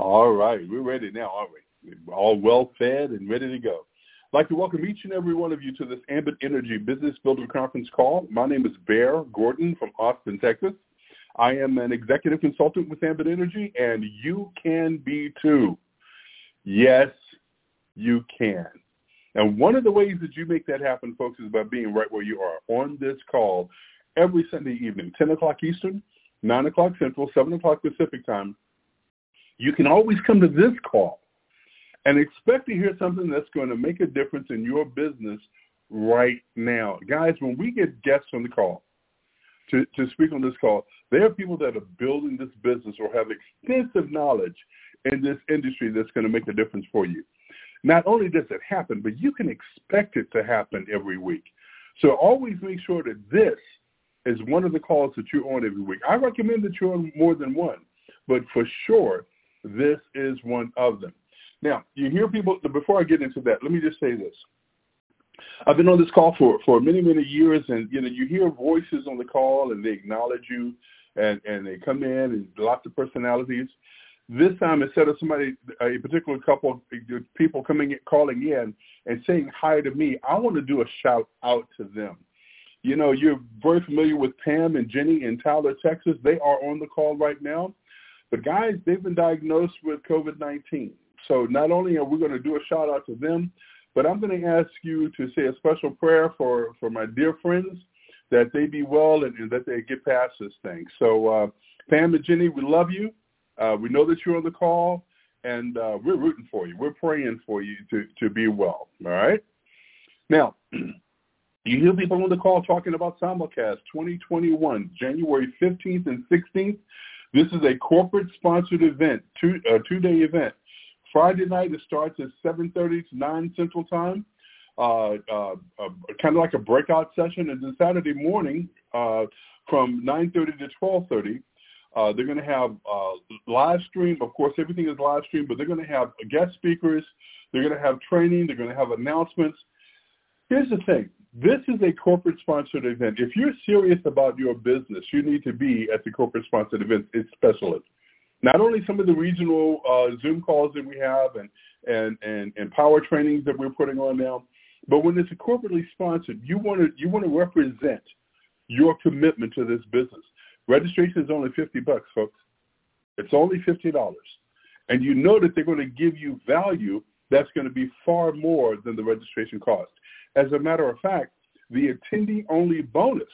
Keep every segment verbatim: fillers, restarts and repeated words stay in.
All right, we're ready now, aren't we? We're all well fed and ready to go. I'd like to welcome each and every one of you to this Ambit Energy Business Builder Conference call. My name is Bear Gordon from Austin, Texas. I am an executive consultant with Ambit Energy, and you can be too. Yes, you can. And one of the ways that you make that happen, folks, is by being right where you are on this call every Sunday evening, ten o'clock Eastern, nine o'clock Central, seven o'clock Pacific time. You can always come to this call and expect to hear something that's going to make a difference in your business right now. Guys, when we get guests on the call, to, to speak on this call, there are people that are building this business or have extensive knowledge in this industry that's going to make a difference for you. Not only does it happen, but you can expect it to happen every week. So always make sure that this is one of the calls that you're on every week. I recommend that you're on more than one, but for sure, this is one of them. Now, you hear people, before I get into that, let me just say this. I've been on this call for, for many, many years, and you know, you hear voices on the call, and they acknowledge you, and, and they come in, and lots of personalities. This time, instead of somebody, a particular couple of people coming in, calling in and saying hi to me, I want to do a shout out to them. You know, you're very familiar with Pam and Jenny in Tyler, Texas. They are on the call right now. But guys, they've been diagnosed with COVID nineteen. So not only are we going to do a shout out to them, but I'm going to ask you to say a special prayer for, for my dear friends, that they be well and, and that they get past this thing. So uh, Pam and Jenny, we love you. Uh, we know that you're on the call, and uh, we're rooting for you. We're praying for you to, to be well, all right? Now, you hear people on the call talking about Simulcast twenty twenty-one, January fifteenth and sixteenth. This is a corporate-sponsored event, two, a two-day event. Friday night, it starts at seven thirty to nine Central Time, uh, uh, uh, kind of like a breakout session. And then Saturday morning, uh, from nine thirty to twelve thirty, Uh, they're going to have uh, live stream. Of course, everything is live stream, but they're going to have guest speakers. They're going to have training. They're going to have announcements. Here's the thing. This is a corporate-sponsored event. If you're serious about your business, you need to be at the corporate-sponsored event, especially. Not only some of the regional uh, Zoom calls that we have and, and, and, and power trainings that we're putting on now, but when it's a corporately sponsored, you want to you want to represent your commitment to this business. Registration is only fifty bucks, folks. It's only fifty dollars. And you know that they're going to give you value that's going to be far more than the registration cost. As a matter of fact, the attendee-only bonus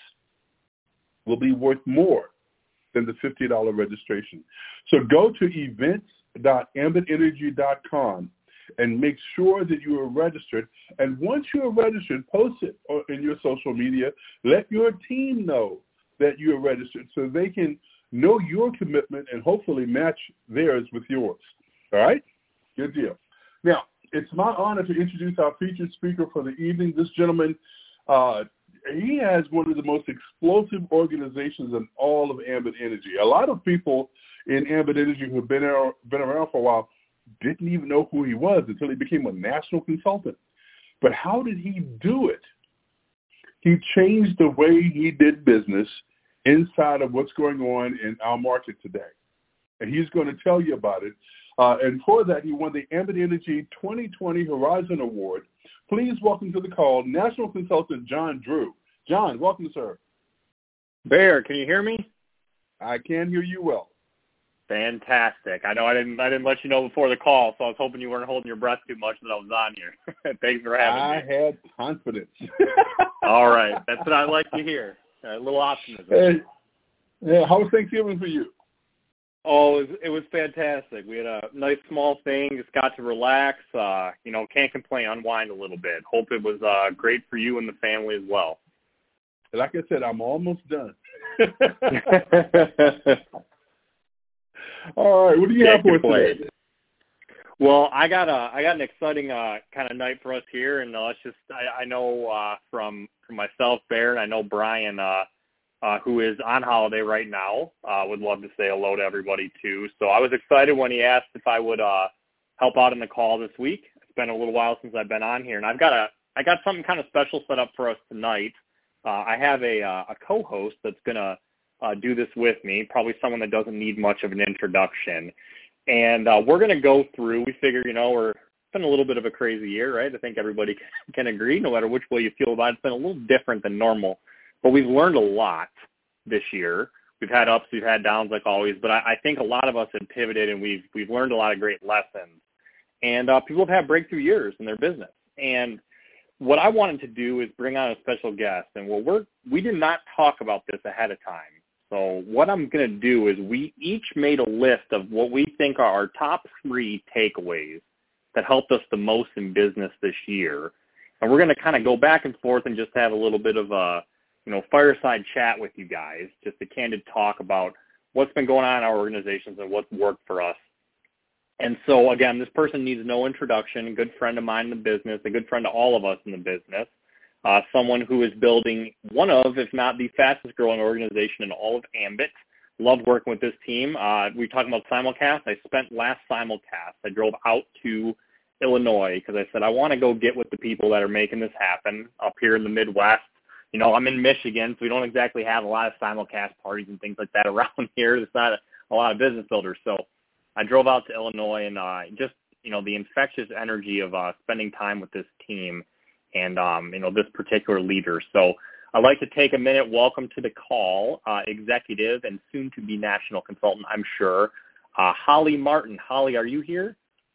will be worth more than the fifty dollars registration. So go to events dot ambit energy dot com and make sure that you are registered. And once you are registered, post it in your social media. Let your team know that you are registered so they can know your commitment and hopefully match theirs with yours. All right? Good deal. Now, it's my honor to introduce our featured speaker for the evening. This gentleman, uh, he has one of the most explosive organizations in all of Ambit Energy. A lot of people in Ambit Energy who have been, ar- been around for a while didn't even know who he was until he became a national consultant. But how did he do it? He changed the way he did business inside of what's going on in our market today. And he's going to tell you about it. Uh, and for that, he won the Ambit Energy twenty twenty Horizon Award. Please welcome to the call National Consultant John Drew. John, welcome, sir. Bear, can you hear me? I can hear you well. Fantastic. I know I didn't I didn't let you know before the call, so I was hoping you weren't holding your breath too much that I was on here. Thanks for having I me. I had confidence. All right. That's what I like to hear. A little optimism. Hey, yeah, how was Thanksgiving for you? Oh, it was, it was fantastic. We had a nice small thing. Just got to relax. Uh, you know, can't complain. Unwind a little bit. Hope it was uh, great for you and the family as well. Like I said, I'm almost done. All right, what do you Can't have for us complain. today? Well, I got a I got an exciting uh, kind of night for us here, and uh, let's just I, I know uh, from from myself, Bear, and I know Brian. Uh, Uh, who is on holiday right now. Uh, would love to say hello to everybody, too. So I was excited when he asked if I would uh, help out in the call this week. It's been a little while since I've been on here, and I've got a I got something kind of special set up for us tonight. Uh, I have a, uh, a co-host that's going to uh, do this with me, probably someone that doesn't need much of an introduction. And uh, we're going to go through, we figure, you know, we're it's been a little bit of a crazy year, right? I think everybody can, can agree, no matter which way you feel about it. It's been a little different than normal, but we've learned a lot this year. We've had ups, we've had downs like always, but I, I think a lot of us have pivoted and we've we've learned a lot of great lessons. And uh, people have had breakthrough years in their business. And what I wanted to do is bring on a special guest. And well, we're, we did not talk about this ahead of time. So what I'm going to do is we each made a list of what we think are our top three takeaways that helped us the most in business this year. And we're going to kind of go back and forth and just have a little bit of a, you know, fireside chat with you guys, just a candid talk about what's been going on in our organizations and what's worked for us. And so, again, this person needs no introduction, a good friend of mine in the business, a good friend to all of us in the business, uh, someone who is building one of, if not the fastest growing organization in all of Ambit. Love working with this team. Uh, we talked about simulcast. I spent last simulcast. I drove out to Illinois because I said I want to go get with the people that are making this happen up here in the Midwest. You know, I'm in Michigan, so we don't exactly have a lot of simulcast parties and things like that around here. There's not a, a lot of business builders. So I drove out to Illinois and uh, just, you know, the infectious energy of uh, spending time with this team and, um, you know, this particular leader. So I'd like to take a minute. Welcome to the call, uh, executive and soon-to-be national consultant, I'm sure, uh, Holly Martin. Holly, are you here?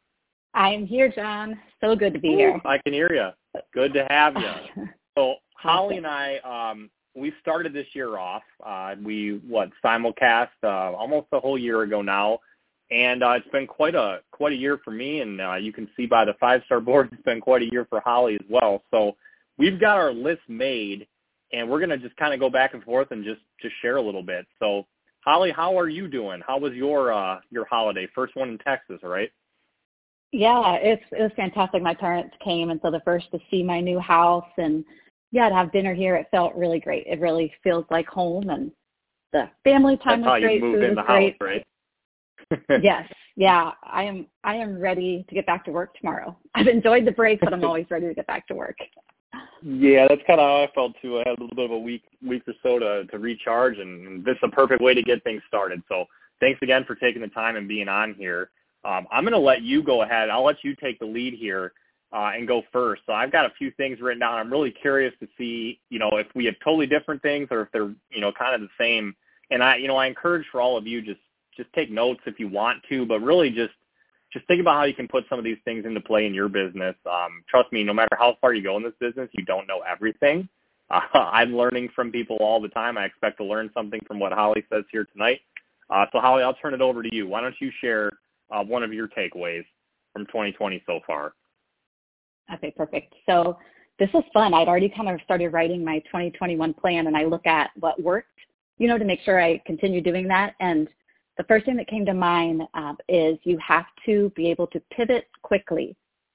I'm here, John. So good to be Ooh, here. I can hear you. Good to have you. So Holly and I, um, we started this year off. Uh, we, what, simulcast uh, almost a whole year ago now. And uh, it's been quite a quite a year for me, and uh, you can see by the five-star board, it's been quite a year for Holly as well. So we've got our list made, and we're going to just kind of go back and forth and just, just share a little bit. So, Holly, how are you doing? How was your uh, your holiday? First one in Texas, right? Yeah, it's it was fantastic. My parents came, and so the first to see my new house, and yeah, to have dinner here, it felt really great. It really feels like home, and the family time That's was great. How you moved Food in the was great. house, right? Yes, yeah. I am. I am ready to get back to work tomorrow. I've enjoyed the break, but I'm always ready to get back to work. Yeah, that's kind of how I felt too. I had a little bit of a week, week or so to, to recharge, and this is a perfect way to get things started. So thanks again for taking the time and being on here. Um, I'm going to let you go ahead. I'll let you take the lead here uh, and go first. So I've got a few things written down. I'm really curious to see, you know, if we have totally different things or if they're, you know, kind of the same. And I, you know, I encourage for all of you just just take notes if you want to, but really just just think about how you can put some of these things into play in your business. Um, trust me, no matter how far you go in this business, you don't know everything. Uh, I'm learning from people all the time. I expect to learn something from what Holly says here tonight. Uh, so, Holly, I'll turn it over to you. Why don't you share uh, one of your takeaways from twenty twenty so far? Okay, perfect. So this was fun. I'd already kind of started writing my twenty twenty-one plan, and I look at what worked, you know, to make sure I continue doing that. And the first thing that came to mind uh, is you have to be able to pivot quickly.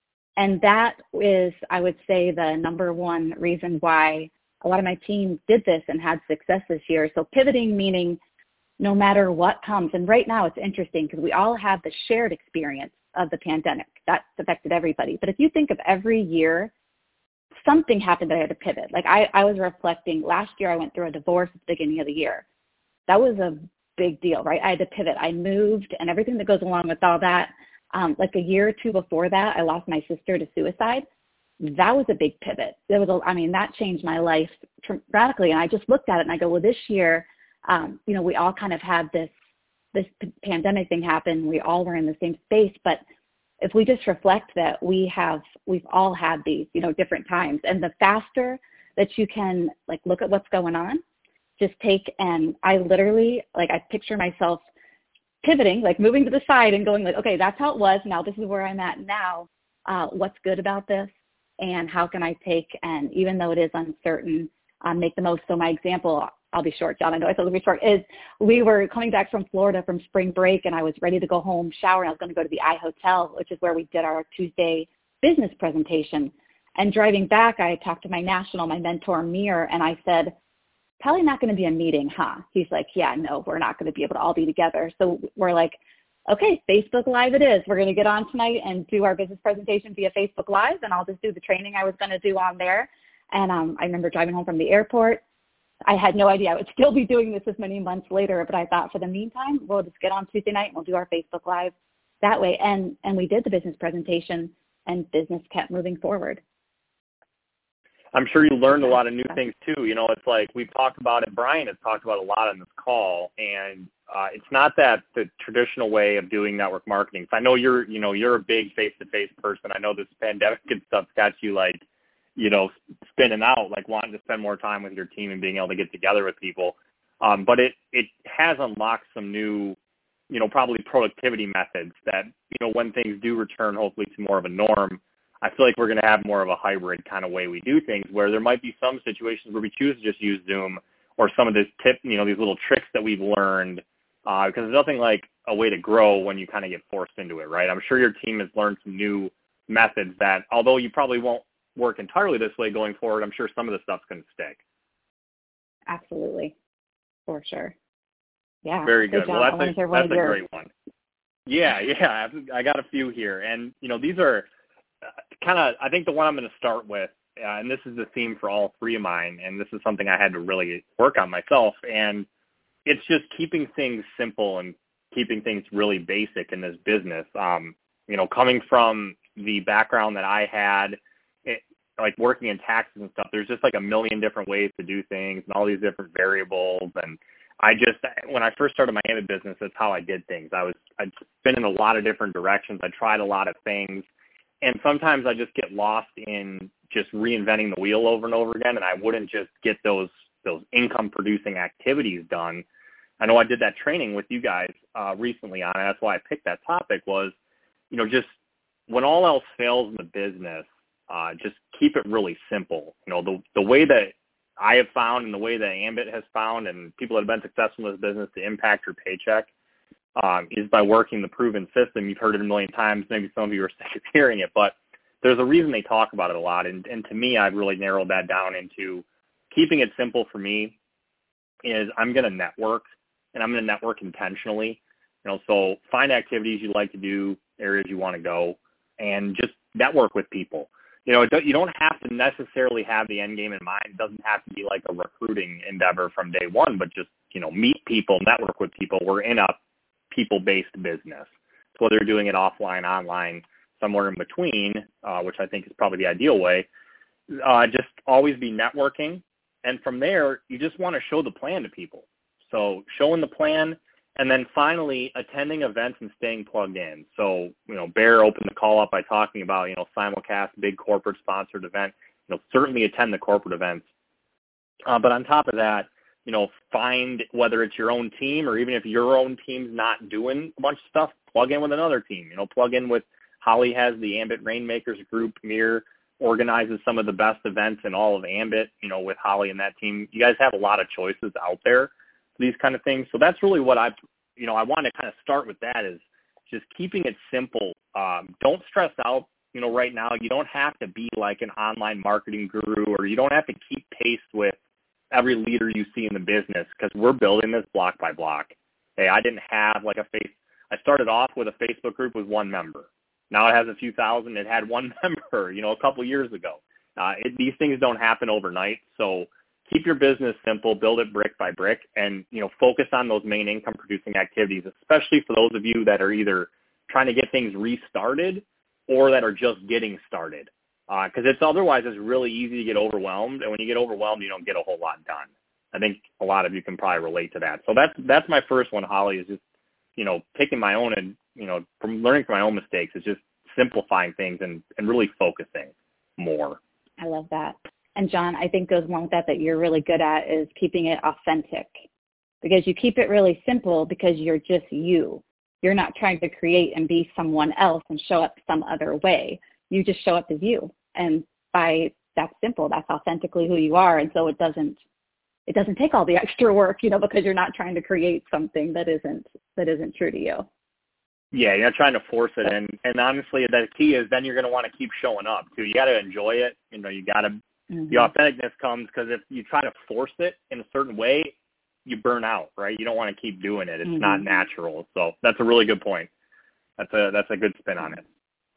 And that is, I would say, the number one reason why a lot of my team did this and had success this year. So pivoting meaning no matter what comes. And right now it's interesting because we all have the shared experience of the pandemic. That's affected everybody. But if you think of every year, something happened that I had to pivot. Like I, I was reflecting, last year I went through a divorce at the beginning of the year. That was a big deal, right? I had to pivot. I moved and everything that goes along with all that. Um, like a year or two before that, I lost my sister to suicide. That was a big pivot. There was, a, I mean, that changed my life radically. And I just looked at it and I go, well, this year, um, you know, we all kind of had this this p- pandemic thing happen. We all were in the same space, but if we just reflect that we have, we've all had these, you know, different times, and the faster that you can like look at what's going on, just take, and I literally, like, I picture myself pivoting, like moving to the side and going like, okay, that's how it was. Now this is where I'm at now. Uh, what's good about this? And how can I take, and even though it is uncertain, um, make the most. So my example, I'll be short, John, I know I said it'll be short, is we were coming back from Florida from spring break and I was ready to go home, shower, and I was going to go to the I Hotel, which is where we did our Tuesday business presentation. And driving back, I talked to my national, my mentor, Mir, and I said, probably not going to be a meeting, huh? He's like, yeah, no, we're not going to be able to all be together. So we're like, okay, Facebook Live it is. We're going to get on tonight and do our business presentation via Facebook Live, and I'll just do the training I was going to do on there. And um, I remember driving home from the airport. I had no idea I would still be doing this this many months later, but I thought for the meantime, we'll just get on Tuesday night and we'll do our Facebook Live. that way. And, and we did the business presentation and business kept moving forward. I'm sure you learned a lot of new things too. You know, it's like we've talked about it. Brian has talked about a lot on this call, and uh, it's not that the traditional way of doing network marketing. So I know you're, you know, you're a big face-to-face person. I know this pandemic and stuff's got you like, you know, spinning out, like wanting to spend more time with your team and being able to get together with people. Um, but it it has unlocked some new, you know, probably productivity methods that, you know, when things do return, hopefully to more of a norm, I feel like we're going to have more of a hybrid kind of way we do things, where there might be some situations where we choose to just use Zoom or some of this tip, you know, these little tricks that we've learned, uh, because there's nothing like a way to grow when you kind of get forced into it, right? I'm sure your team has learned some new methods that, although you probably won't work entirely this way going forward, I'm sure some of the stuff's going to stick. Absolutely. For sure. Yeah. Very so good. John, well, that's, a, that's a your... great one. Yeah, yeah. I got a few here. And, you know, these are kind of, I think the one I'm going to start with, uh, and this is the theme for all three of mine, and this is something I had to really work on myself, and it's just keeping things simple and keeping things really basic in this business. Um, you know, coming from the background that I had, it, like working in taxes and stuff, there's just like a million different ways to do things and all these different variables. And I just, when I first started my Ambit business, that's how I did things. I was, I'd been in a lot of different directions. I tried a lot of things. And sometimes I just get lost in just reinventing the wheel over and over again, and I wouldn't just get those those income-producing activities done. I know I did that training with you guys uh, recently on it. That's why I picked that topic was, you know, just when all else fails in the business, uh, just keep it really simple. You know, the the way that I have found and the way that Ambit has found and people that have been successful in this business to impact your paycheck Um, is by working the proven system. You've heard it a million times. Maybe some of you are sick of hearing it, but there's a reason they talk about it a lot. And, and to me, I've really narrowed that down into keeping it simple for me is I'm going to network, and I'm going to network intentionally. You know, so find activities you like to do, areas you want to go, and just network with people. You know, it don't, you don't have to necessarily have the end game in mind. It doesn't have to be like a recruiting endeavor from day one, but just, you know, meet people, network with people. We're in a people-based business. So whether you're doing it offline, online, somewhere in between, uh, which I think is probably the ideal way, uh, just always be networking. And from there, you just want to show the plan to people. So showing the plan, and then finally attending events and staying plugged in. So, you know, Bear opened the call up by talking about, you know, simulcast, big corporate sponsored event. You know, certainly attend the corporate events. Uh, but on top of that, you know, find whether it's your own team or even if your own team's not doing a bunch of stuff, plug in with another team. You know, plug in with Holly has the Ambit Rainmakers group. Mir organizes some of the best events in all of Ambit, you know, with Holly and that team. You guys have a lot of choices out there for these kind of things. So that's really what I, you know, I want to kind of start with that is just keeping it simple. Um, don't stress out, you know, right now. You don't have to be like an online marketing guru, or you don't have to keep pace with every leader you see in the business, because we're building this block by block. Hey, I didn't have like a face. I started off with a Facebook group with one member. Now it has a few thousand. It had one member, you know, a couple years ago. Uh, it, these things don't happen overnight. So keep your business simple, build it brick by brick, and, you know, focus on those main income producing activities, especially for those of you that are either trying to get things restarted or that are just getting started. Because uh, it's otherwise it's really easy to get overwhelmed, and when you get overwhelmed, you don't get a whole lot done. I think a lot of you can probably relate to that. So that's that's my first one, Holly, is just, you know, taking my own and, you know, from learning from my own mistakes, is just simplifying things and, and really focusing more. I love that. And John, I think goes along with that that you're really good at is keeping it authentic, because you keep it really simple because you're just you. You're not trying to create and be someone else and show up some other way. You just show up as you. And by that's simple, that's authentically who you are. And so it doesn't, it doesn't take all the extra work, you know, because you're not trying to create something that isn't, that isn't true to you. Yeah, you're not trying to force it. And, and honestly, the key is then you're going to want to keep showing up too. You got to enjoy it. You know, you got to, mm-hmm. the authenticness comes because if you try to force it in a certain way, you burn out, right? You don't want to keep doing it. It's mm-hmm. not natural. So that's a really good point. That's a, that's a good spin on it.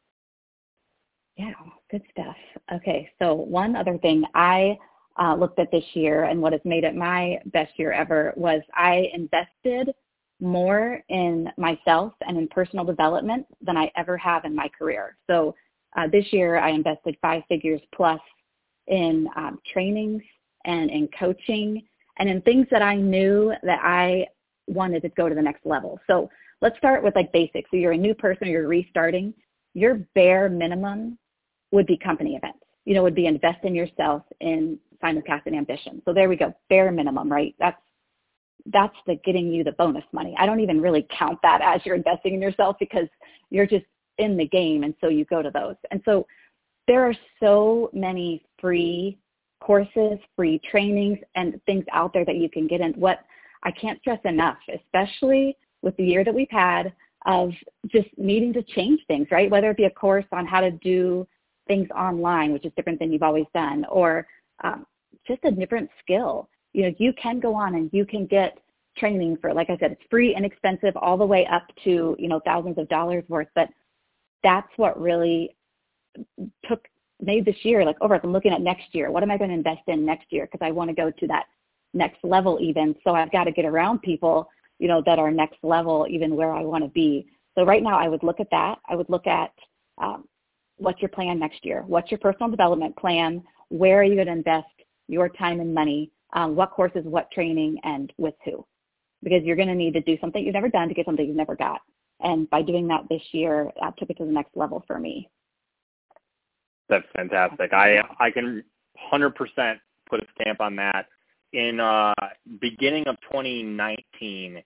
Yeah, good stuff. Okay, so one other thing I uh, looked at this year, and what has made it my best year ever, was I invested more in myself and in personal development than I ever have in my career. So uh, this year I invested five figures plus in um, trainings and in coaching and in things that I knew that I wanted to go to the next level. So let's start with like basics. So you're a new person, or you're restarting. Your bare minimum would be company events. You know, would be invest in yourself in Simulcast and Ambition. So there we go, bare minimum, right? That's that's the getting you the bonus money. I don't even really count that as you're investing in yourself because you're just in the game, and so you go to those. And so there are so many free courses, free trainings, and things out there that you can get in. What I can't stress enough, especially with the year that we've had of just needing to change things, right? Whether it be a course on how to do things online, which is different than you've always done, or um, just a different skill. You know, you can go on and you can get training for, like I said, it's free, inexpensive, all the way up to, you know, thousands of dollars worth. But that's what really took, made this year, like, over, I'm looking at next year. What am I going to invest in next year? Because I want to go to that next level even. So I've got to get around people, you know, that are next level, even where I want to be. So right now I would look at that. I would look at um, what's your plan next year? What's your personal development plan? Where are you going to invest your time and money? Um, what courses, what training, and with who? Because you're going to need to do something you've never done to get something you've never got. And by doing that this year, that took it to the next level for me. That's fantastic. I I can one hundred percent put a stamp on that. In uh, beginning of twenty nineteen,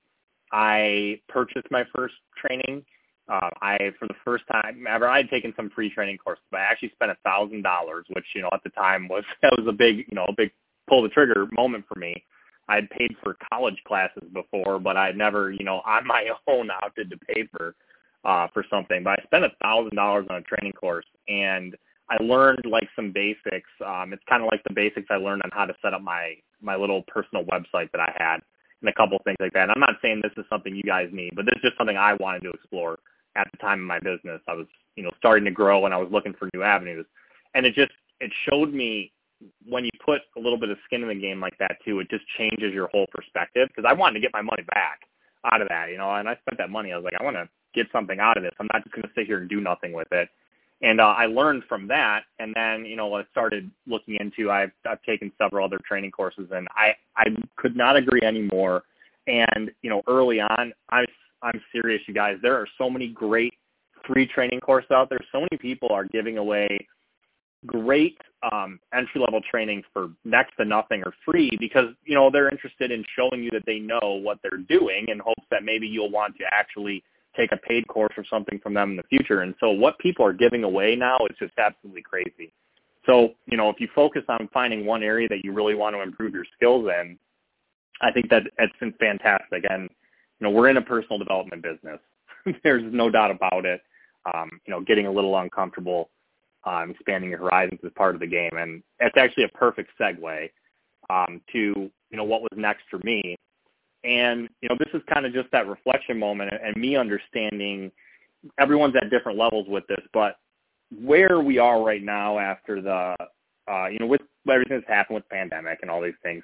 I purchased my first training. Uh, I, for the first time ever, I had taken some free training courses, but I actually spent a thousand dollars, which, you know, at the time was, that was a big, you know, a big pull the trigger moment for me. I had paid for college classes before, but I had never, you know, on my own opted to pay for, uh, for something. But I spent a thousand dollars on a training course, and I learned like some basics. Um, it's kind of like the basics I learned on how to set up my, my little personal website that I had, and a couple things like that. And I'm not saying this is something you guys need, but this is just something I wanted to explore at the time in my business. I was, you know, starting to grow, and I was looking for new avenues. And it just, it showed me when you put a little bit of skin in the game like that too, it just changes your whole perspective, because I wanted to get my money back out of that, you know, and I spent that money. I was like, I want to get something out of this. I'm not just going to sit here and do nothing with it. And uh, I learned from that. And then, you know, I started looking into, I've, I've taken several other training courses, and I, I could not agree anymore. And, you know, early on, I I'm serious, you guys. There are so many great free training courses out there. So many people are giving away great um, entry-level training for next to nothing or free, because, you know, they're interested in showing you that they know what they're doing, in hopes that maybe you'll want to actually take a paid course or something from them in the future. And so what people are giving away now is just absolutely crazy. So, you know, if you focus on finding one area that you really want to improve your skills in, I think that it's been fantastic. And, you know, we're in a personal development business. There's no doubt about it. Um, you know, getting a little uncomfortable, um, expanding your horizons is part of the game. And it's actually a perfect segue um, to, you know, what was next for me. And, you know, this is kind of just that reflection moment, and me understanding everyone's at different levels with this, but where we are right now after the, uh, you know, with everything that's happened with the pandemic and all these things,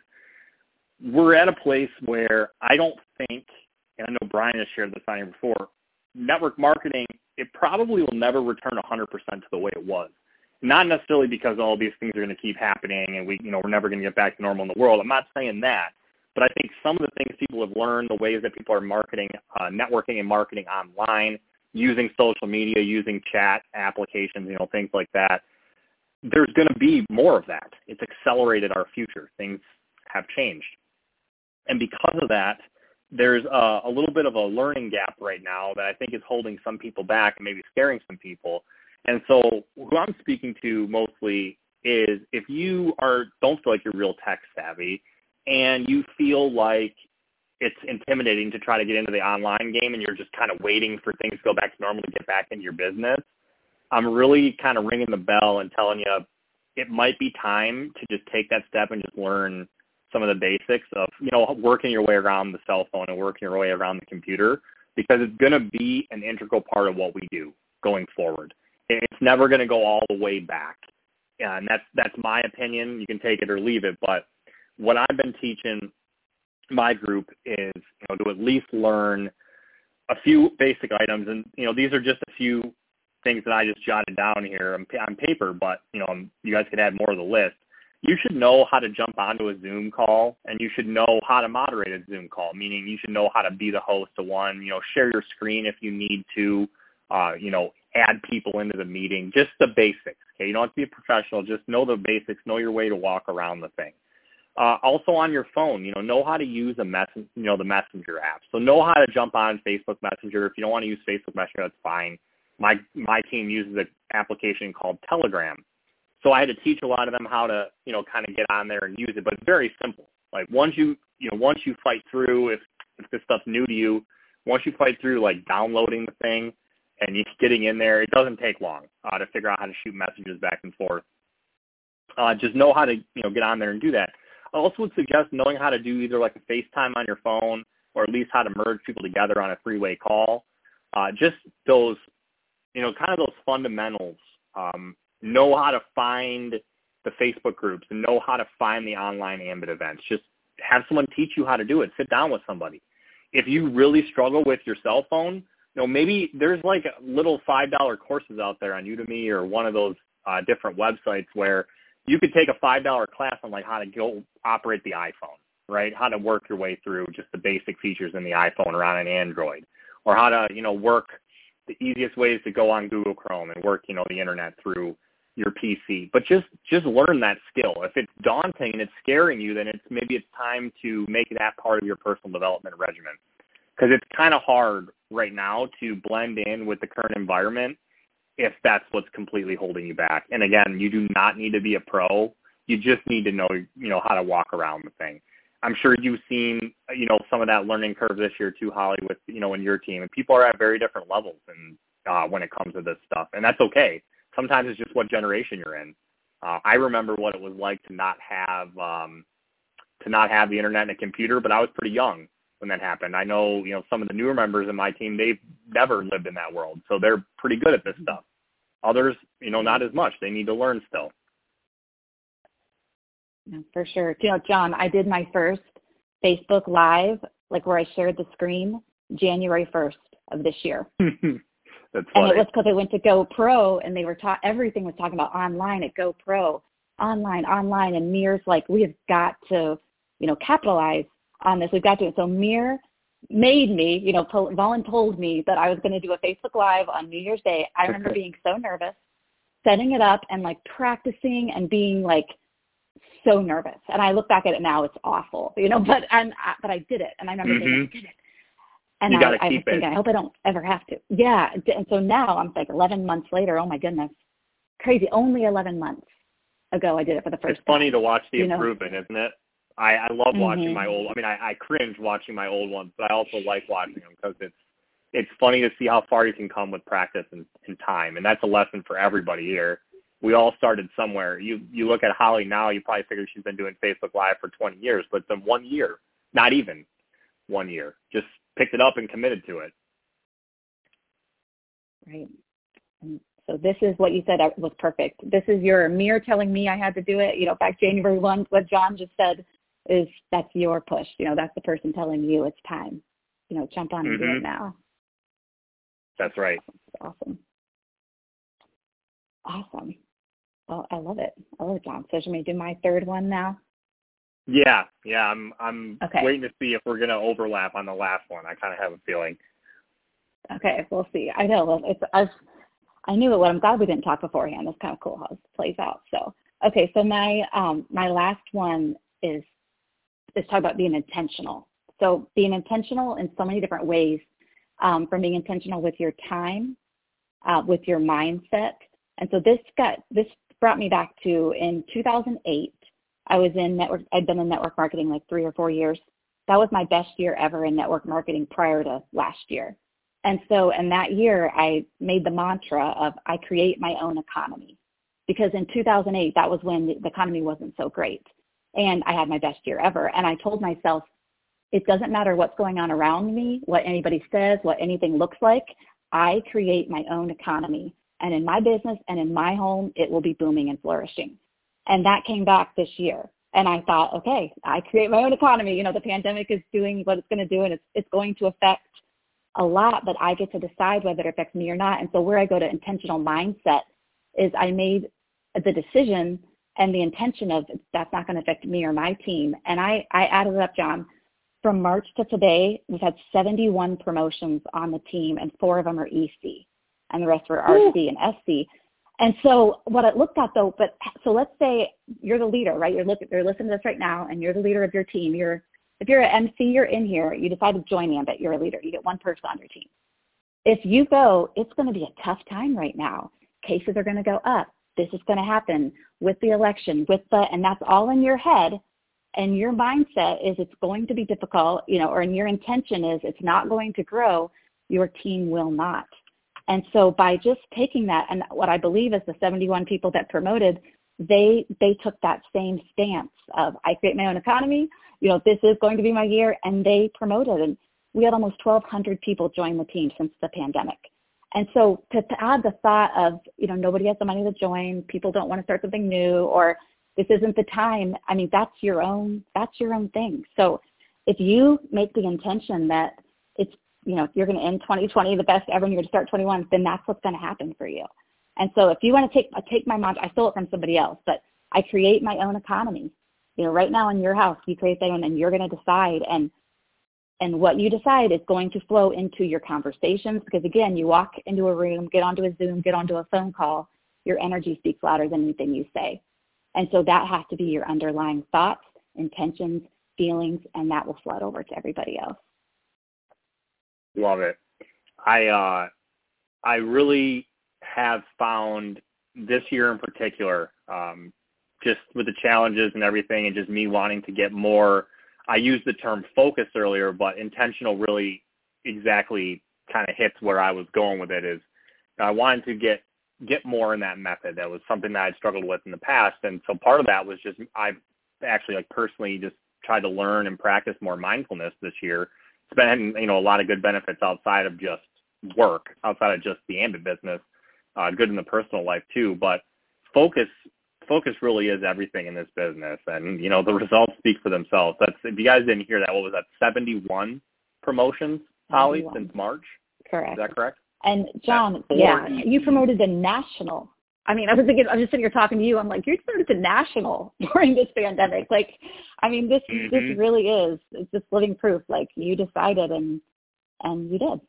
we're at a place where I don't think, and I know Brian has shared this on here before, network marketing, it probably will never return one hundred percent to the way it was. Not necessarily because all these things are going to keep happening and we, you know, we're never going to get back to normal in the world. I'm not saying that. But I think some of the things people have learned, the ways that people are marketing, uh, networking and marketing online, using social media, using chat applications, you know, things like that, there's going to be more of that. It's accelerated our future. Things have changed. And because of that, there's a, a little bit of a learning gap right now that I think is holding some people back and maybe scaring some people. And so who I'm speaking to mostly is, if you are don't feel like you're real tech savvy, and you feel like it's intimidating to try to get into the online game, and you're just kind of waiting for things to go back to normal to get back into your business, I'm really kind of ringing the bell and telling you it might be time to just take that step and just learn some of the basics of, you know, working your way around the cell phone and working your way around the computer, because it's going to be an integral part of what we do going forward. It's never going to go all the way back. And that's, that's my opinion. You can take it or leave it. But what I've been teaching my group is, you know, to at least learn a few basic items. And, you know, these are just a few things that I just jotted down here on, on paper, but, you know, you guys could add more to the list. You should know how to jump onto a Zoom call, and you should know how to moderate a Zoom call, meaning you should know how to be the host of one, you know, share your screen if you need to, uh, you know, add people into the meeting, just the basics. Okay, you don't have to be a professional, just know the basics, know your way to walk around the thing. Uh, also on your phone, you know, know how to use a mess, you know, the Messenger app. So know how to jump on Facebook Messenger. If you don't want to use Facebook Messenger, that's fine. My my team uses an application called Telegram. So I had to teach a lot of them how to, you know, kind of get on there and use it, but it's very simple. Like once you, you know, once you fight through, if, if this stuff's new to you, once you fight through like downloading the thing and you getting in there, it doesn't take long uh, to figure out how to shoot messages back and forth. Uh, just know how to, you know, get on there and do that. I also would suggest knowing how to do either like a FaceTime on your phone or at least how to merge people together on a three-way call. Uh, just those, you know, kind of those fundamentals. Um, know how to find the Facebook groups and know how to find the online Ambit events. Just have someone teach you how to do it. Sit down with somebody. If you really struggle with your cell phone, you know, maybe there's like little five dollar courses out there on Udemy or one of those uh, different websites where you could take a five dollar class on like how to go operate the iPhone, right? How to work your way through just the basic features in the iPhone or on an Android, or how to, you know, work the easiest ways to go on Google Chrome and work, you know, the internet through your P C. But just just learn that skill. If it's daunting and it's scaring you, then it's maybe it's time to make that part of your personal development regimen, because it's kind of hard right now to blend in with the current environment if that's what's completely holding you back. And again, you do not need to be a pro. You just need to know, you know, how to walk around the thing. I'm sure you've seen, you know, some of that learning curve this year too, Holly, with, you know, in your team. And people are at very different levels and uh, when it comes to this stuff. And that's okay. Sometimes it's just what generation you're in. Uh, I remember what it was like to not have um, to not have the internet and a computer, but I was pretty young when that happened. I know, you know, some of the newer members in my team, they've never lived in that world, so they're pretty good at this stuff. Others, you know, not as much. They need to learn still. Yeah, for sure. You know, John, I did my first Facebook Live, like where I shared the screen, January first of this year. That's funny. And it was because I went to GoPro, and they were taught, everything was talking about online at GoPro, online, online, and Mir's like, we have got to, you know, capitalize on this. We've got to. So Mir made me, you know, Volin told me that I was going to do a Facebook Live on New Year's Day. I remember being so nervous, setting it up and like practicing and being like so nervous. And I look back at it now, it's awful, you know, but I'm, I, but I did it. And I remember mm-hmm. thinking, I did it. And you I, I was thinking, I hope I don't ever have to. Yeah. And so now I'm like eleven months later, oh my goodness, crazy. Only eleven months ago I did it for the first It's funny time, to watch the you improvement, know? isn't it? I, I love watching mm-hmm. my old, I mean, I, I cringe watching my old ones, but I also like watching them because it's, it's funny to see how far you can come with practice and, and time. And that's a lesson for everybody here. We all started somewhere. You, you look at Holly now, you probably figure she's been doing Facebook Live for twenty years, but it's been one year, not even one year, just picked it up and committed to it. Right. And so this is what you said was perfect. This is your Mir telling me I had to do it. You know, back January first, what John just said is that's your push. You know, that's the person telling you it's time. You know, jump on and mm-hmm. do it now. That's right. Awesome. Awesome. Well, I love it. I love it, John. So should we do my third one now? Yeah, yeah. I'm I'm okay. waiting to see if we're gonna overlap on the last one. I kind of have a feeling. Okay, we'll see. I know it's I've I knew it. But I'm glad we didn't talk beforehand. It's kind of cool how this plays out. So okay, so my um my last one is is talk about being intentional. So being intentional in so many different ways, um, from being intentional with your time, uh, with your mindset. And so this got this brought me back to in two thousand eight. I was in network. I'd been in network marketing like three or four years. That was my best year ever in network marketing prior to last year. And so in that year, I made the mantra of I create my own economy, because in two thousand eight, that was when the economy wasn't so great. And I had my best year ever. And I told myself, it doesn't matter what's going on around me, what anybody says, what anything looks like. I create my own economy. And in my business and in my home, it will be booming and flourishing. And that came back this year. And I thought, okay, I create my own economy. You know, the pandemic is doing what it's going to do, and it's, it's going to affect a lot, but I get to decide whether it affects me or not. And so where I go to intentional mindset is I made the decision and the intention of that's not going to affect me or my team. And I, I added it up, John. From March to today, we've had seventy-one promotions on the team, and four of them are E C, and the rest were R C and S C. And so what I looked at though, but so let's say you're the leader, right? You're looking, you're listening to this right now, and you're the leader of your team. You're, if you're an M C, you're in here, you decide to join Ambit, you're a leader. You get one person on your team. If you go, it's going to be a tough time right now. Cases are going to go up. This is going to happen with the election, with the, and that's all in your head. And your mindset is it's going to be difficult, you know, or and your intention is it's not going to grow. Your team will not. And so by just taking that, and what I believe is the seventy-one people that promoted, they they took that same stance of I create my own economy, you know, this is going to be my year, and they promoted. And we had almost twelve hundred people join the team since the pandemic. And so to, to add the thought of, you know, nobody has the money to join, people don't want to start something new, or this isn't the time, I mean, that's your own, that's your own thing. So if you make the intention that it's, you know, if you're going to end twenty twenty the best ever and you're going to start twenty-one, then that's what's going to happen for you. And so if you want to take, take my mantra, I stole it from somebody else, but I create my own economy. You know, right now in your house, you create that own, and you're going to decide, and and what you decide is going to flow into your conversations, because again, you walk into a room, get onto a Zoom, get onto a phone call, your energy speaks louder than anything you say. And so that has to be your underlying thoughts, intentions, feelings, and that will flood over to everybody else. Love it. I uh, I really have found this year in particular, um, just with the challenges and everything, and just me wanting to get more. I used the term focus earlier, but intentional really exactly kind of hits where I was going with it. Is I wanted to get get more in that method. That was something that I'd struggled with in the past, and so part of that was just I've actually like personally just tried to learn and practice more mindfulness this year. It's been, you know, a lot of good benefits outside of just work, outside of just the Ambit business, uh, good in the personal life too. But focus, focus really is everything in this business. And, you know, the results speak for themselves. That's, if you guys didn't hear that, what was that? seventy-one promotions, Holly, seventy-one since March? Correct. Is that correct? And John, yeah, you promoted the national. I mean, I was thinking, I was just sitting here talking to you. I'm like, you're promoted to national during this pandemic. Like, I mean, this mm-hmm. this really is, it's just living proof. Like, you decided and and you did.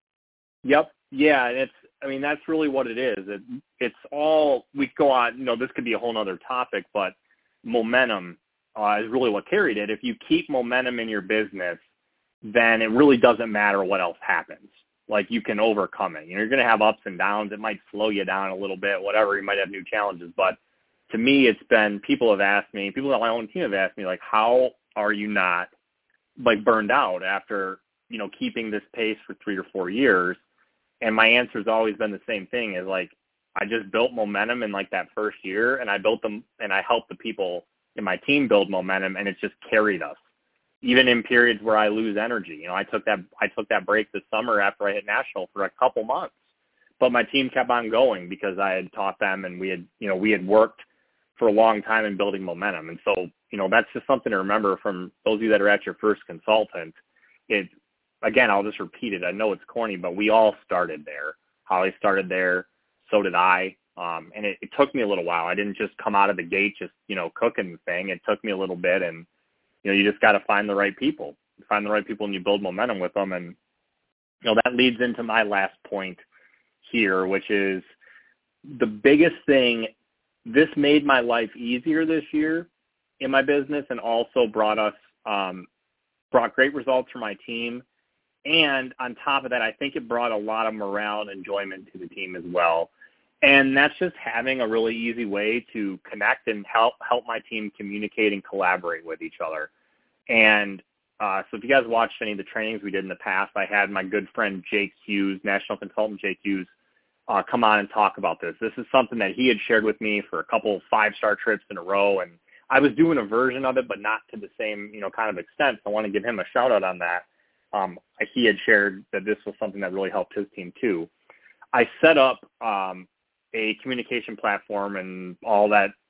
Yep. Yeah. And it's, I mean, that's really what it is. It, it's all, we go on, you know, this could be a whole nother topic, but momentum uh, is really what carried it. If you keep momentum in your business, then it really doesn't matter what else happens. Like, you can overcome it. You know, you're going to have ups and downs. It might slow you down a little bit, whatever. You might have new challenges. But to me, it's been, people have asked me, people on my own team have asked me, like, how are you not, like, burned out after, you know, keeping this pace for three or four years? And my answer has always been the same thing, is, like, I just built momentum in, like, that first year, and I built them, and I helped the people in my team build momentum, and it's just carried us. Even in periods where I lose energy. You know, I took that I took that break this summer after I hit national for a couple months, but my team kept on going because I had taught them, and we had, you know, we had worked for a long time in building momentum. And so, you know, that's just something to remember from those of you that are at your first consultant. It, again, I'll just repeat it. I know it's corny, but we all started there. Holly started there. So did I. Um, and it, it took me a little while. I didn't just come out of the gate just, you know, cooking the thing. It took me a little bit, and you know, you just got to find the right people. You find the right people and you build momentum with them. And, you know, that leads into my last point here, which is the biggest thing. This made my life easier this year in my business, and also brought us, um, brought great results for my team. And on top of that, I think it brought a lot of morale and enjoyment to the team as well. And that's just having a really easy way to connect and help help my team communicate and collaborate with each other. And uh, so if you guys watched any of the trainings we did in the past, I had my good friend Jake Hughes, national consultant Jake Hughes, uh, come on and talk about this. This is something that he had shared with me for a couple five-star trips in a row. And I was doing a version of it, but not to the same, you know, kind of extent. So I want to give him a shout out on that. Um, he had shared that this was something that really helped his team too. I set up um, a communication platform and all that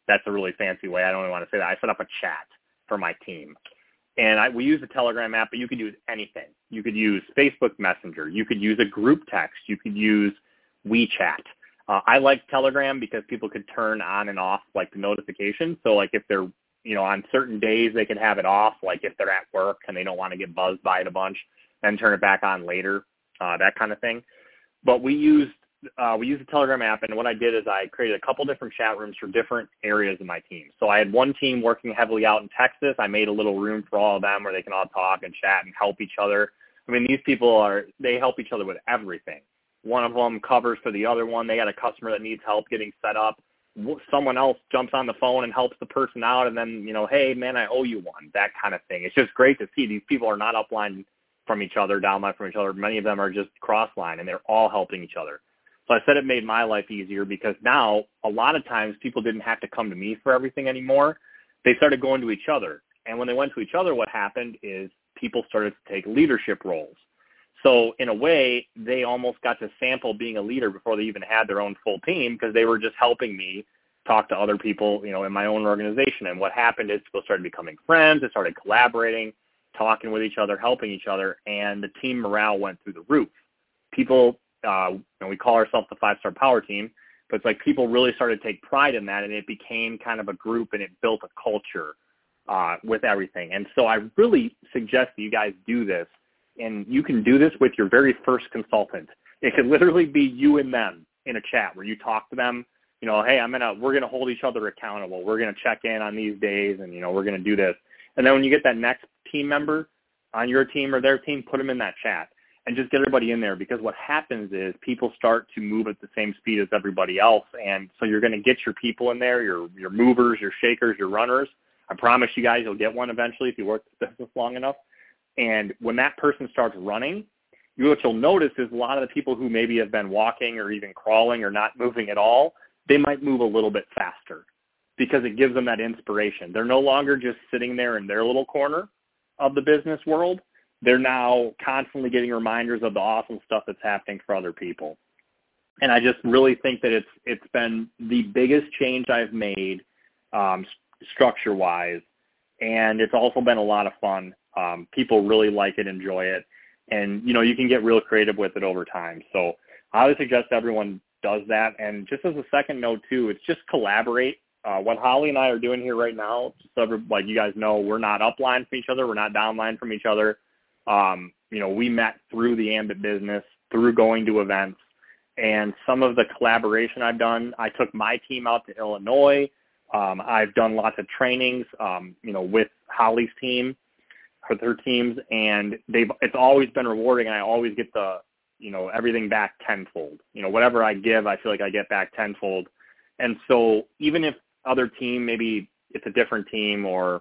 that's a really fancy way. I don't even want to say that. I set up a chat for my team. And I, we use the Telegram app, but you could use anything. You could use Facebook Messenger. You could use a group text. You could use WeChat. Uh, I like Telegram because people could turn on and off like the notifications. So like if they're, you know, on certain days they could have it off, like if they're at work and they don't want to get buzzed by it a bunch, then turn it back on later, uh, that kind of thing. But we used uh, we used the Telegram app, and what I did is I created a couple different chat rooms for different areas of my team. So I had one team working heavily out in Texas. I made a little room for all of them where they can all talk and chat and help each other. I mean, these people are, they help each other with everything. One of them covers for the other one. They got a customer that needs help getting set up. Someone else jumps on the phone and helps the person out, and then, you know, hey, man, I owe you one, that kind of thing. It's just great to see these people are not upline from each other, downline from each other. Many of them are just crossline, and they're all helping each other. So I said it made my life easier because now a lot of times people didn't have to come to me for everything anymore. They started going to each other. And when they went to each other, what happened is people started to take leadership roles. So in a way, they almost got to sample being a leader before they even had their own full team because they were just helping me talk to other people, you know, in my own organization. And what happened is people started becoming friends. They started collaborating, talking with each other, helping each other, and the team morale went through the roof. People, uh, you know, we call ourselves the five-star power team, but it's like people really started to take pride in that, and it became kind of a group, and it built a culture uh, with everything. And so I really suggest that you guys do this, and you can do this with your very first consultant. It could literally be you and them in a chat where you talk to them, you know, hey, I'm gonna, we're gonna hold each other accountable. We're gonna check in on these days, and you know, we're gonna do this. And then when you get that next team member on your team or their team, put them in that chat and just get everybody in there, because what happens is people start to move at the same speed as everybody else. And so you're going to get your people in there, your your movers, your shakers, your runners. I promise you guys you'll get one eventually if you work this business long enough. And when that person starts running, you, what you'll notice is a lot of the people who maybe have been walking or even crawling or not moving at all, they might move a little bit faster because it gives them that inspiration. They're no longer just sitting there in their little corner of the business world. They're now constantly getting reminders of the awesome stuff that's happening for other people. And I just really think that it's it's been the biggest change I've made um, structure-wise, and it's also been a lot of fun. Um, people really like it, enjoy it, and, you know, you can get real creative with it over time. So I would suggest everyone does that. And just as a second note, too, it's just collaborate. Uh, what Holly and I are doing here right now, just so like you guys know, we're not upline from each other. We're not downline from each other. Um, you know, we met through the Ambit business, through going to events, and some of the collaboration I've done, I took my team out to Illinois. Um, I've done lots of trainings, um, you know, with Holly's team, with her teams, and they've, it's always been rewarding, and I always get the, you know, everything back tenfold. You know, whatever I give, I feel like I get back tenfold. And so even if other team, maybe it's a different team or,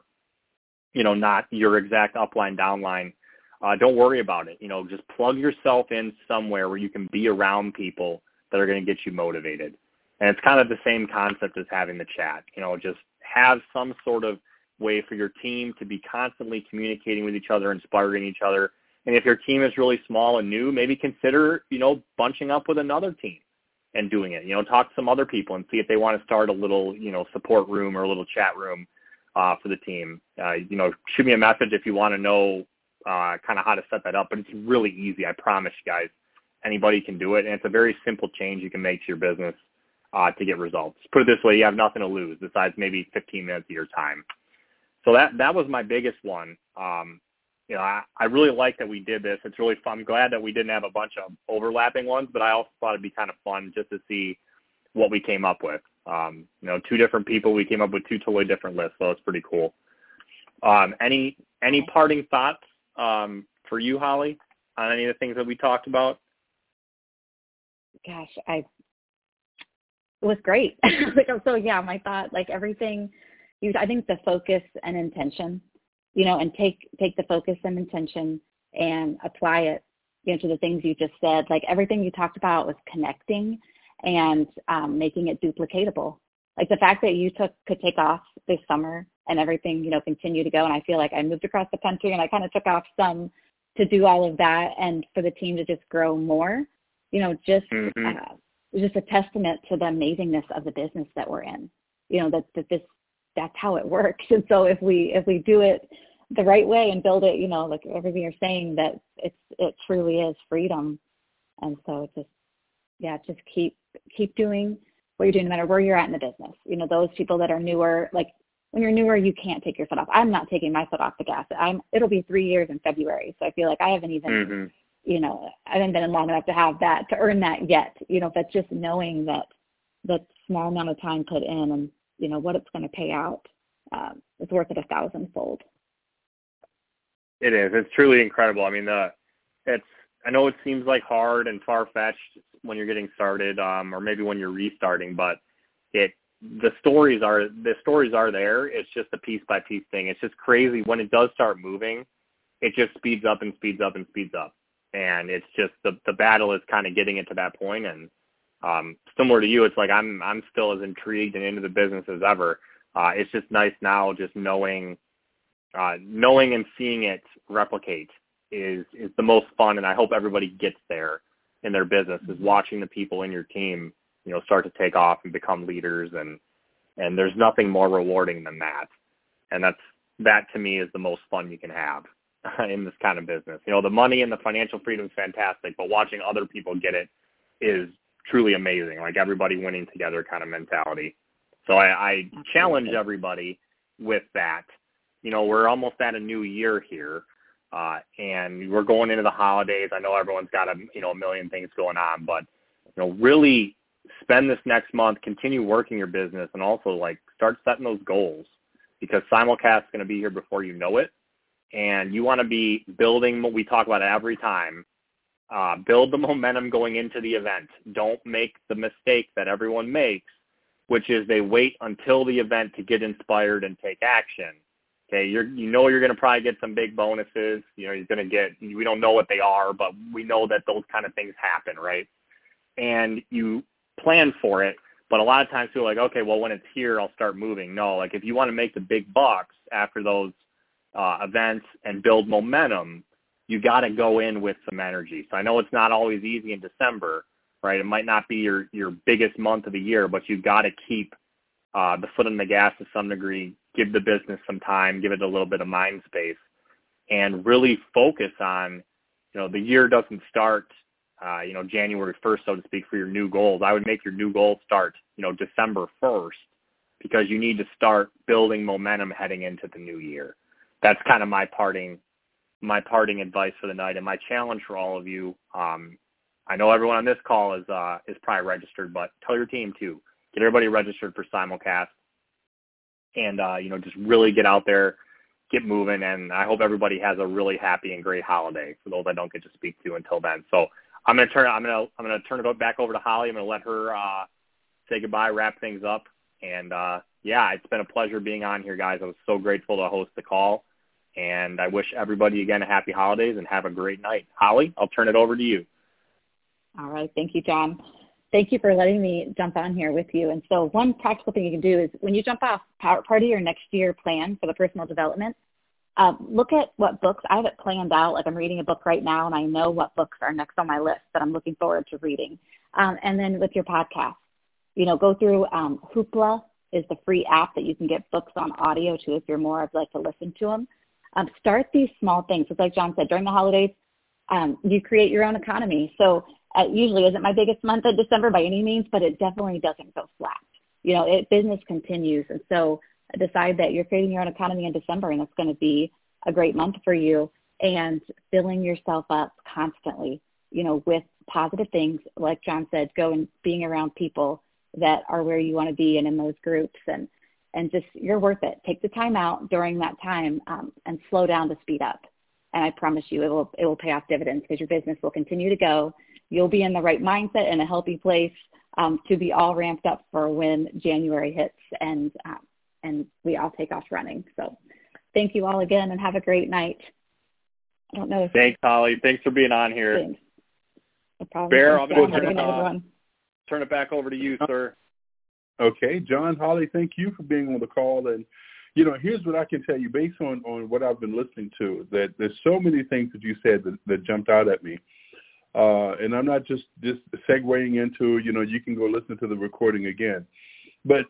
you know, not your exact upline, downline, Uh, don't worry about it. You know, just plug yourself in somewhere where you can be around people that are going to get you motivated. And it's kind of the same concept as having the chat. You know, just have some sort of way for your team to be constantly communicating with each other, inspiring each other. And if your team is really small and new, maybe consider, you know, bunching up with another team and doing it. You know, talk to some other people and see if they want to start a little, you know, support room or a little chat room uh, for the team. Uh, you know, shoot me a message if you want to know Uh, kind of how to set that up, but it's really easy. I promise you guys, anybody can do it, and it's a very simple change you can make to your business uh, to get results. Put it this way, you have nothing to lose besides maybe fifteen minutes of your time. So that that was my biggest one. Um, you know, I, I really like that we did this. It's really fun. I'm glad that we didn't have a bunch of overlapping ones, but I also thought it'd be kind of fun just to see what we came up with. Um, you know, two different people, we came up with two totally different lists, so it's pretty cool. Um, any any parting thoughts um, for you, Holly, on any of the things that we talked about? Gosh, I, it was great. like, so yeah, my thought, like everything, you, I think the focus and intention, you know, and take, take the focus and intention and apply it, you know, to the things you just said. Like everything you talked about was connecting and um, making it duplicatable. Like the fact that you took, could take off this summer and everything, you know, continue to go. And I feel like I moved across the country and I kind of took off some to do all of that and for the team to just grow more, you know, just, mm-hmm. uh, just a testament to the amazingness of the business that we're in. you know, that, that this, that's how it works. And so if we, if we do it the right way and build it, you know, like everything you're saying, that it's, it truly is freedom. And so just, yeah, just keep, keep doing what you're doing no matter where you're at in the business. You know, those people that are newer, like when you're newer, you can't take your foot off. I'm not taking my foot off the gas. I'm, it'll be three years in February. So I feel like I haven't even, mm-hmm. you know, I haven't been in long enough to have that, to earn that yet. You know, but just knowing that that small amount of time put in and, you know, what it's going to pay out um, is worth it a thousandfold. It is. It's truly incredible. I mean, the it's, I know it seems like hard and far-fetched when you're getting started, um, or maybe when you're restarting, but it, the stories are, the stories are there. It's just a piece by piece thing. It's just crazy. When it does start moving, it just speeds up and speeds up and speeds up. And it's just the, the battle is kind of getting it to that point. And um, similar to you, it's like I'm, I'm still as intrigued and into the business as ever. Uh, it's just nice now just knowing, uh, knowing and seeing it replicate is, is the most fun. And I hope everybody gets there in their business, is watching the people in your team, you know, start to take off and become leaders. And, and there's nothing more rewarding than that. And that's, that to me is the most fun you can have in this kind of business. You know, the money and the financial freedom is fantastic, but watching other people get it is truly amazing. Like everybody winning together kind of mentality. So I, I challenge everybody with that. You know, we're almost at a new year here, uh, and we're going into the holidays. I know everyone's got a, you know, a million things going on, but, you know, really spend this next month, continue working your business, and also like start setting those goals, because simulcast is going to be here before you know it. And you want to be building what we talk about every time. Uh, build the momentum going into the event. Don't make the mistake that everyone makes, which is they wait until the event to get inspired and take action. Okay, you're, you know you're going to probably get some big bonuses. You know, you're going to get, we don't know what they are, but we know that those kind of things happen, right? And you plan for it, but a lot of times people are like, okay, well, when it's here, I'll start moving. No, like if you want to make the big bucks after those uh, events and build momentum, you got to go in with some energy. So I know it's not always easy in December, right? It might not be your, your biggest month of the year, but you've got to keep uh, the foot on the gas to some degree, give the business some time, give it a little bit of mind space, and really focus on, you know, the year doesn't start, uh, you know, January first, so to speak, for your new goals. I would make your new goals start, you know, December first, because you need to start building momentum heading into the new year. That's kind of my parting my parting advice for the night, and my challenge for all of you. Um, I know everyone on this call is uh, is probably registered, but tell your team too. Get everybody registered for simulcast, and uh, you know, just really get out there, get moving, and I hope everybody has a really happy and great holiday for those I don't get to speak to until then. So I'm gonna turn I'm gonna I'm gonna turn it back over to Holly. I'm gonna let her uh, say goodbye, wrap things up, and uh, yeah, it's been a pleasure being on here, guys. I was so grateful to host the call. And I wish everybody, again, a happy holidays and have a great night. Holly, I'll turn it over to you. All right. Thank you, John. Thank you for letting me jump on here with you. And so one practical thing you can do is when you jump off Power Party or next year plan for the personal development, uh, look at what books. I have it planned out. Like I'm reading a book right now, and I know what books are next on my list that I'm looking forward to reading. Um, and then with your podcast, you know, go through um, Hoopla is the free app that you can get books on audio to if you're more of like to listen to them. Um, start these small things. It's like John said, during the holidays, um, you create your own economy. So uh, usually isn't my biggest month of December by any means, but it definitely doesn't go flat. You know, it, business continues. And so decide that you're creating your own economy in December, and it's going to be a great month for you, and filling yourself up constantly, you know, with positive things. Like John said, go and being around people that are where you want to be and in those groups, and And just, you're worth it. Take the time out during that time um, and slow down to speed up. And I promise you it will it will pay off dividends, because your business will continue to go. You'll be in the right mindset and a healthy place um, to be all ramped up for when January hits and uh, and we all take off running. So thank you all again, and have a great night. I don't know if Thanks, Holly. Thanks for being on here. Thanks. No problem. Bear, I'm going to turn, uh, turn it back over to you, sir. Okay, John, Holly, thank you for being on the call. And, you know, here's what I can tell you based on, on what I've been listening to, that there's so many things that you said that, that jumped out at me. Uh, and I'm not just, just segueing into, you know, you can go listen to the recording again. But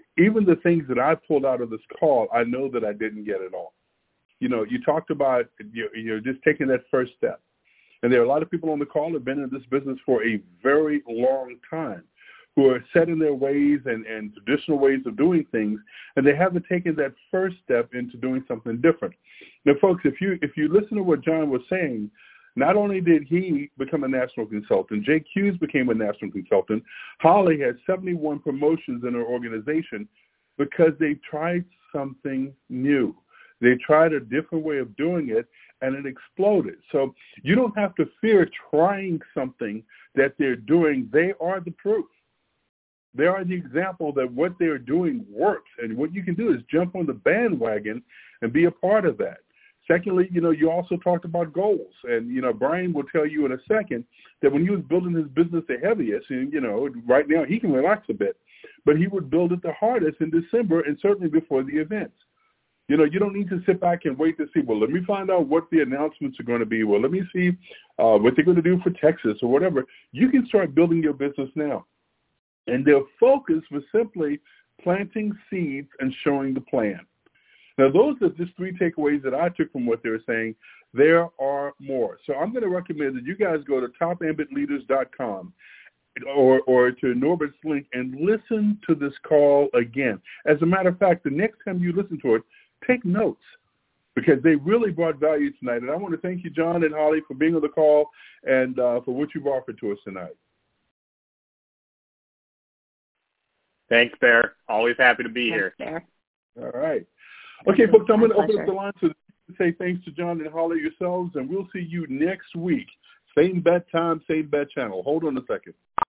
even the things that I pulled out of this call, I know that I didn't get it all. You know, you talked about, you know, just taking that first step. And there are a lot of people on the call who have been in this business for a very long time, who are set in their ways and, and traditional ways of doing things, and they haven't taken that first step into doing something different. Now, folks, if you if you listen to what John was saying, not only did he become a national consultant, Jake Hughes became a national consultant, Holly had seventy-one promotions in her organization because they tried something new. They tried a different way of doing it, and it exploded. So you don't have to fear trying something that they're doing. They are the proof. They are the example that what they're doing works, and what you can do is jump on the bandwagon and be a part of that. Secondly, you know, you also talked about goals, and, you know, Brian will tell you in a second that when he was building his business the heaviest, and, you know, right now he can relax a bit, but he would build it the hardest in December and certainly before the events. You know, you don't need to sit back and wait to see, well, let me find out what the announcements are going to be. Well, let me see uh, what they're going to do for Texas or whatever. You can start building your business now. And their focus was simply planting seeds and showing the plan. Now, those are just three takeaways that I took from what they were saying. There are more. So I'm going to recommend that you guys go to top ambit leaders dot com or, or to Norbert's link and listen to this call again. As a matter of fact, the next time you listen to it, take notes, because they really brought value tonight. And I want to thank you, John and Holly, for being on the call and uh, for what you've offered to us tonight. Thanks, Bear. Always happy to be Thanks, here. Bear. All right. Okay, folks, I'm going to open pleasure. up the line to say thanks to John and Holly yourselves, and we'll see you next week. Same bat time, same bat channel. Hold on a second.